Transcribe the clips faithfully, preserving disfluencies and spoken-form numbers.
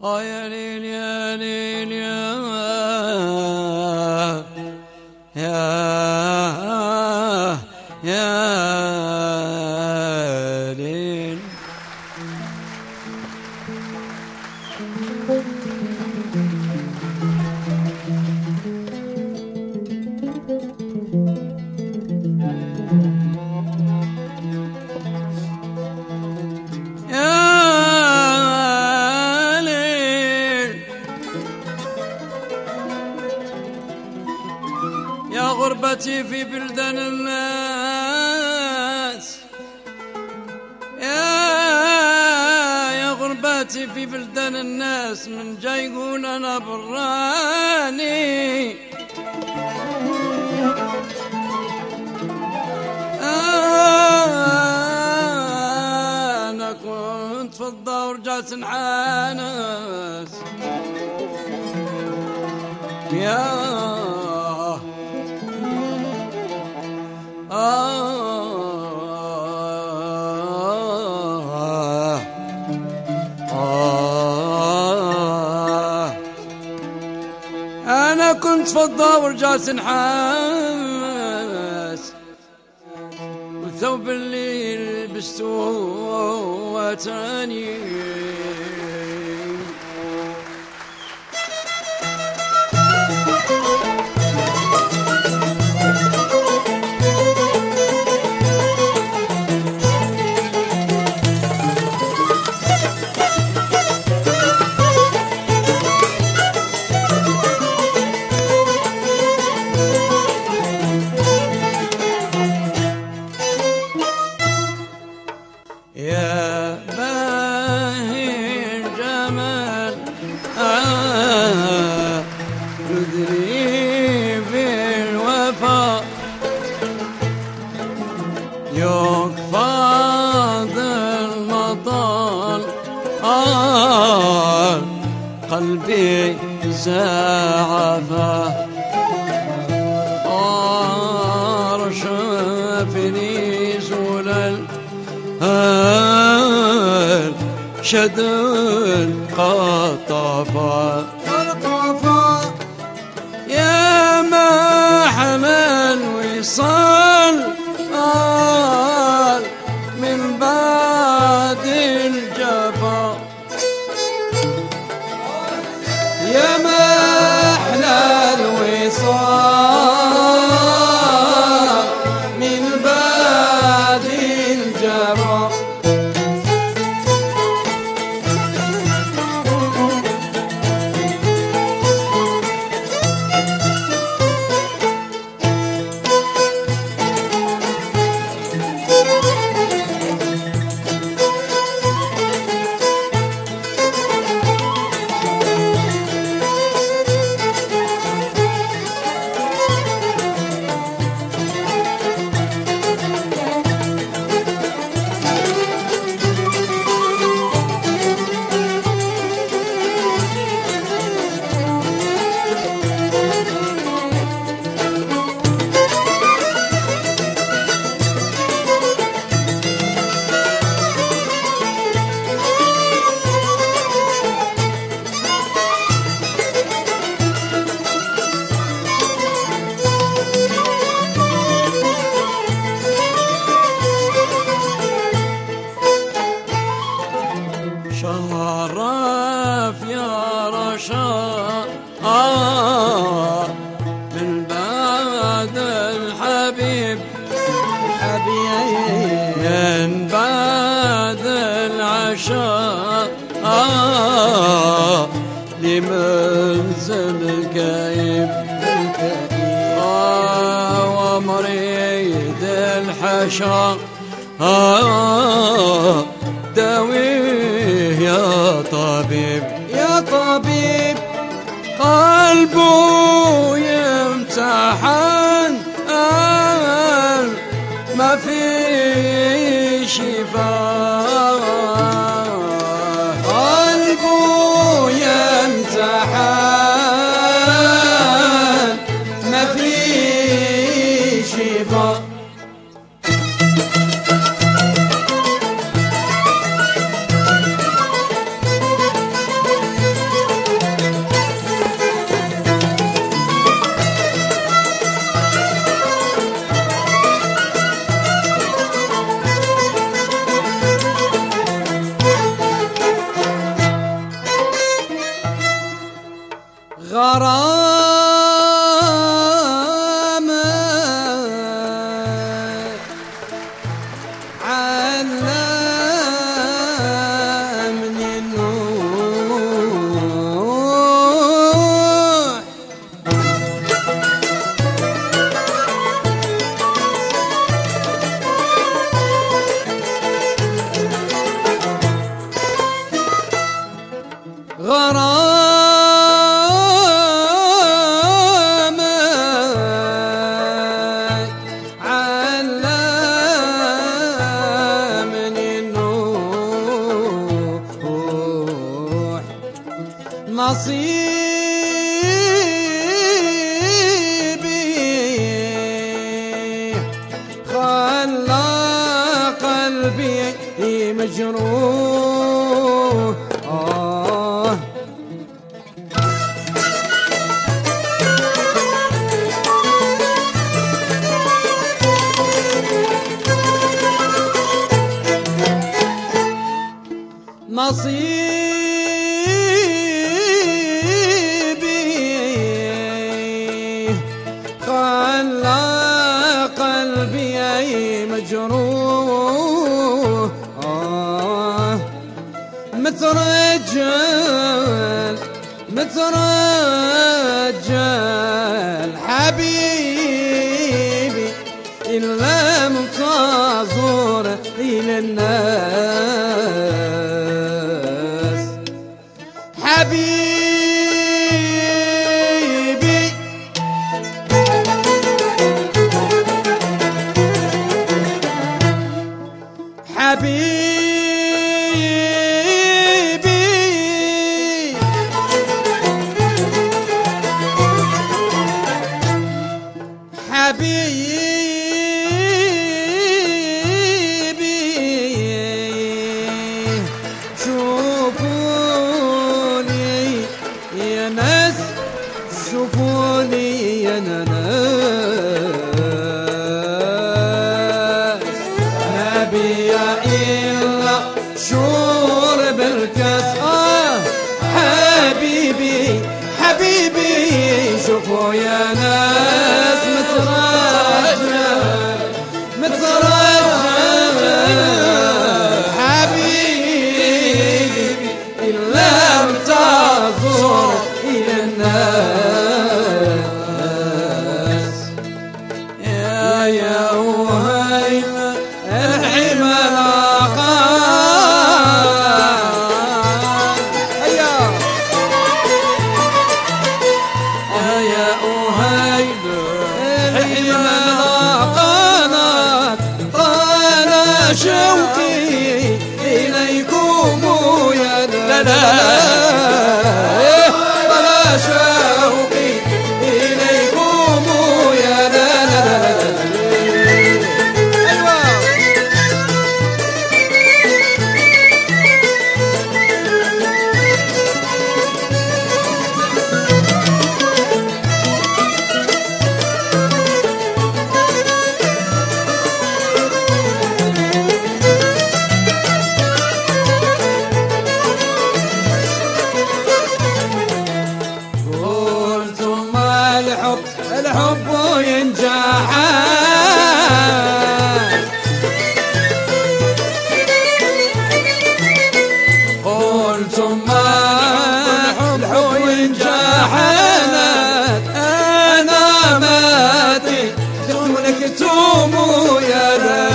آه يا ليل يا ليل يا يا يا ليل. يا غربتي في بلدان الناس، يا يا غربتي في بلدان الناس، من جاي يقول انا براني. انا كنت فضة ورجعت نحانس يا آه آه أنا كنت فضة ورجعت نحاس، والثوب اللي لبسته واتاني. يا باهي الجمال آه تدري بالوفاء، يكفاض المطال آه قلبي زعفه أرشفني زلل شد القطفة يا محمل وصال من بعد الجفا، يا محلى الوصال من بعد الجفا. شرف يا رشا آه من بعد الحبيب حبيب، من بعد العشاء آه لمنزل كئيب آه ومريد الحشا آه داويه يا طبيب يا طبيب، قلبه يمتحن آه ما في شفاء، قلبه يمتحن ما في شفاء. مجروح آه نصيبي خلى قلبي مجروح آه مترجل مترجل حبيبي إلا منتظر إلى الناس حبيبي حبيبي حبيبي شوفوني يا ناس شوفوني يا ناس نبي إلا شرب الكاس آه حبيبي حبيبي شوفوا يا ناس مترجل مترجل حبيبي إلا منتظر إلى الناس يا يا وهيلا الحمل قال هيا يا أهيلا الحمل قالت طال شوقي إليكم يا لا لا طال شوقي إليكم يا لا لا الحب ينجح قلتم ما الحب ينجح انا ماتي تقولك توموا يا لا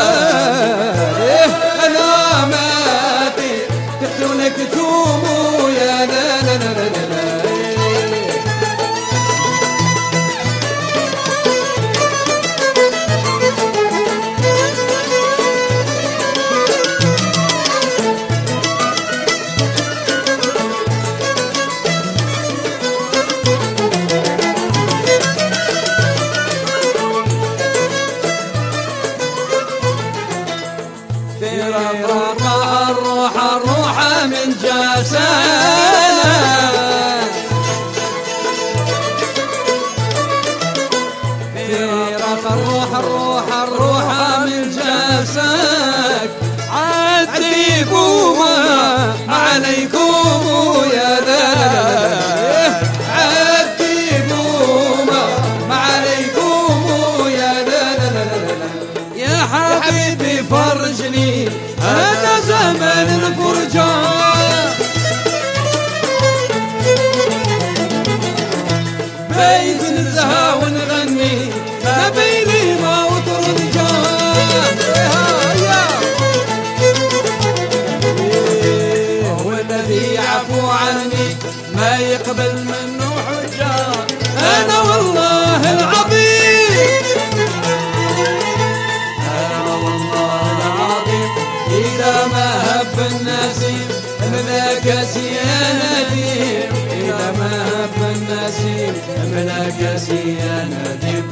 انا ماتي تقولك توموا يا لا لا لا لا الروح الروح من جسدنا فراق الروح الروح الروح من جسدك عذبوا ما عليكم يا لا عذبوا ما عليكم يا لا يا حبيبي فرجني هذا زمن الفرجان بيت نزهى ونغني ما بيني ما وطرد جان هو الذي يعفو عني ما يقبل منه حجان انا والله العظيم انا والله العظيم إذا ما هب النسيم ملاكس يا نديم إذا ما هب النسيم ملاكس يا نديم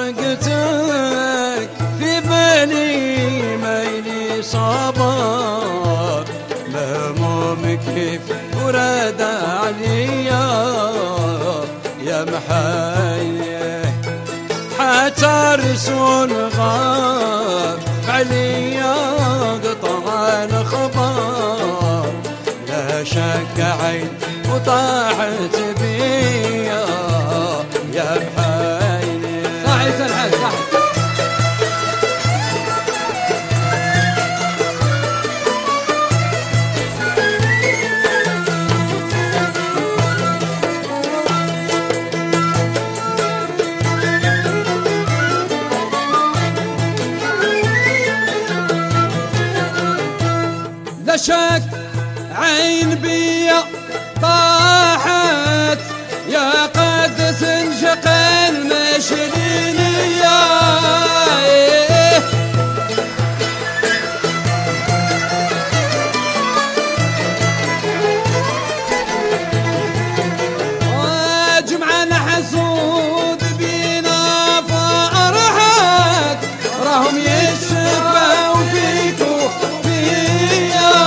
فرقتك في بالي ميلي صبر مهموم كيف ورد عليا يا محيه حتى رسول غاب عليا قطع الخبر لا شك عين وطاحت بيا يا محيه صاحي سلحان صاحي لا شك عين بيا طاحت يا قد سنشق المشرينية جمعة الحسود بينا فرحت راهم يشفوا فيكو فيا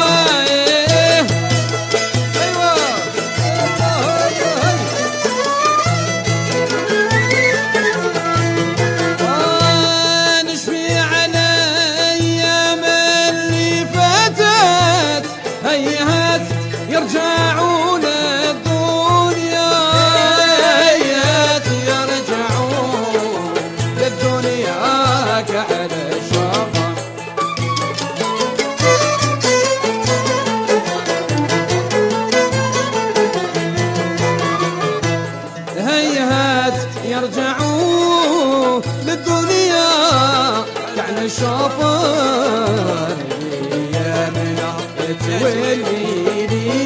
يرجعون الدنيا يرجعون للدنيا كعلى الشفا هيهات يرجعون للدنيا كعلى الشفا يا من تولي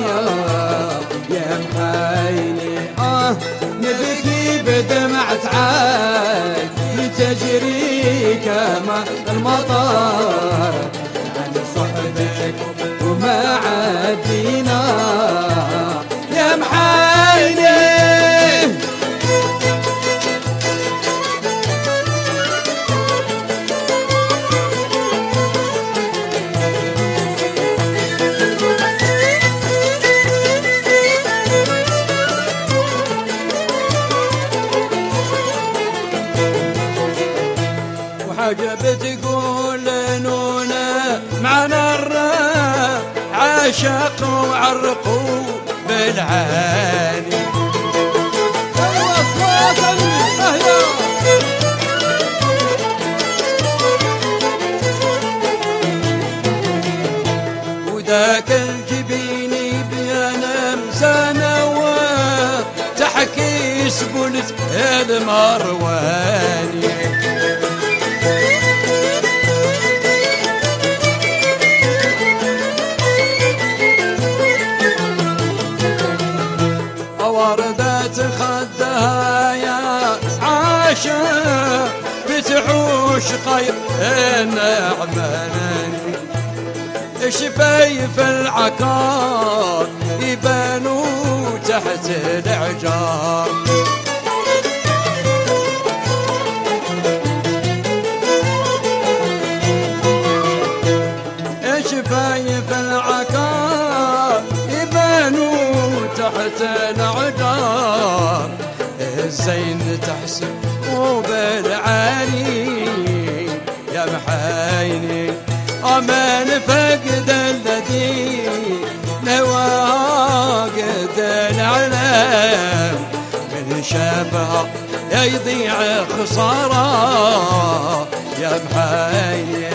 يا محايني آه نبكي بدمعة عين لتجري كما المطر عن صحبتك وما عدينا يا محايني حاجة بتقول نونا معنا الراب عاشقوا وعرقوا بالعالي وذاك الجبيني بيانا مسانوى تحكي سبلت المرواني وردت خدها يا عاشا بتعوش خير النعماني شفايف العكار يبانوا تحت العجار شفايف العكار يبانوا تحت العجار الزين تحسن وبالعالي يا محايني أمان فقد الذي نواقد العلم من شافها يضيع خسارة يا محايني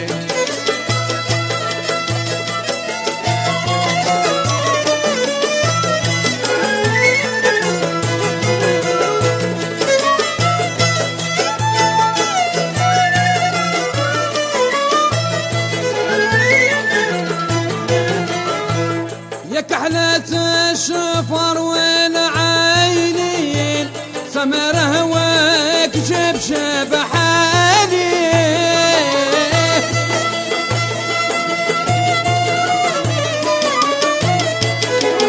كحلة الشفر والعينين سمر هواك شبشب حالي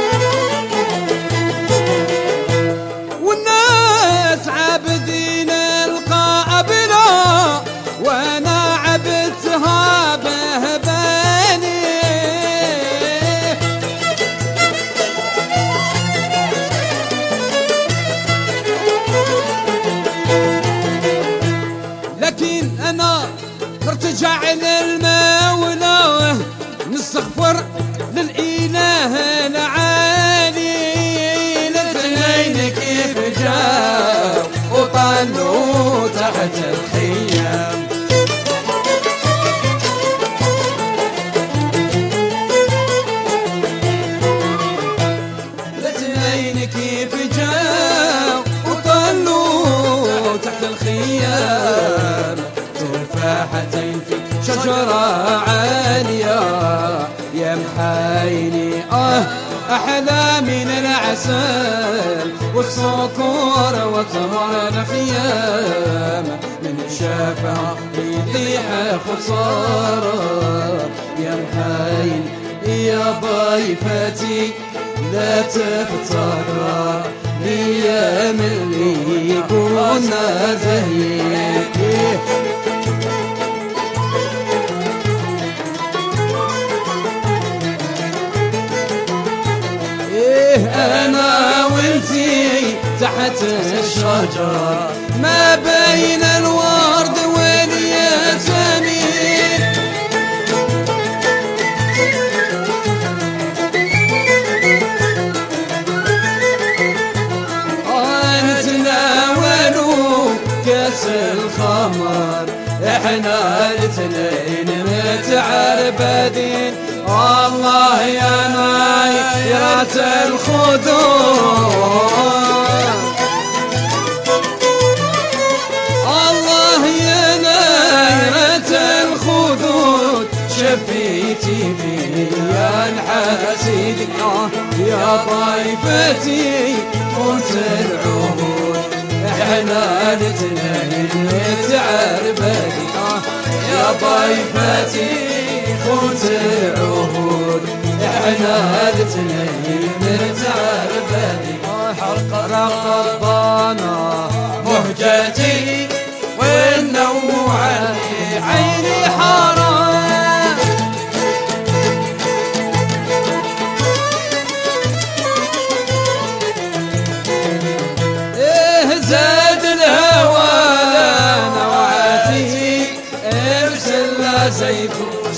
والناس عابدين أحلى من العسل والسكر وتمر الخيام، من شافها يطيح خسارة. يا محايل يا ضيفتي لا تفتكر ليام اللي كنا زهيك. أنا وانتي تحت الشجرة ما بين الورد والياسمين، نتناولوا كاس الخمر احنا الاثنين متعربدين. الله يا نايرة الخدود، الله يا نايرة الخدود، شفيتي فيا الحسيد يا ضيفتي قلت العهود. احنا الاثنين متعربدين يا ضيفتي قلت العهود. احنا الاثنين متعربدين حرق رقبانا مهجتي والنوم عني عيني حرام. ايه زاد الهوى نوعاتي ارسل زيت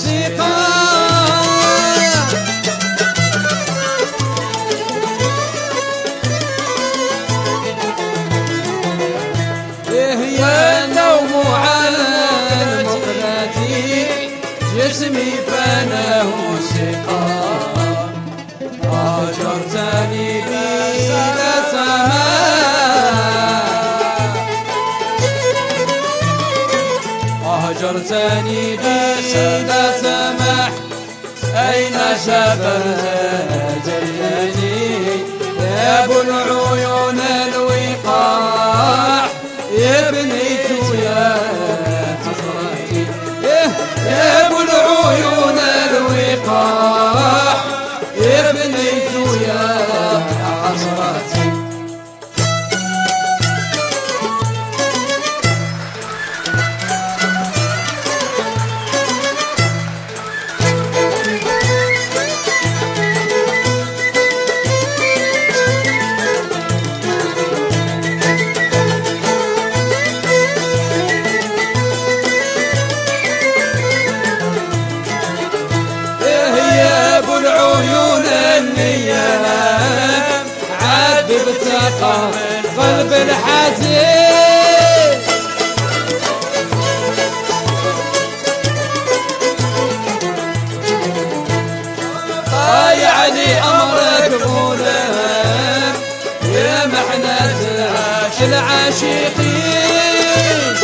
سقاء، إيه يا النوم على مقلتي جسمي فانه سقاء. هجرتني بلا سماء، هجرتني بلا سماح، أين سافرت جلتي يا أبو العيون الوقاح. يبنيت يا حسرتي يا أبو العيون الوقاح، يبنيت يا حسرتي. العيون النيام عذب قلب الحزين، ضايعني امرك غلام يا محنة العاشقين.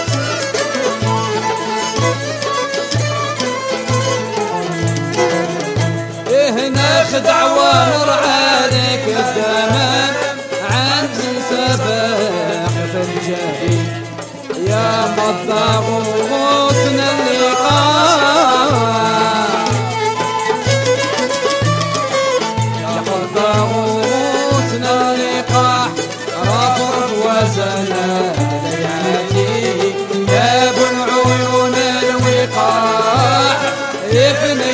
نخدع ونرعانك الدمام عند سباح في الجحيم. يا مضى غوصنا اللقاء، يا مضى غوصنا اللقاء، رفرف وزنا لياتي يا ابو العيون الوقاح. يفني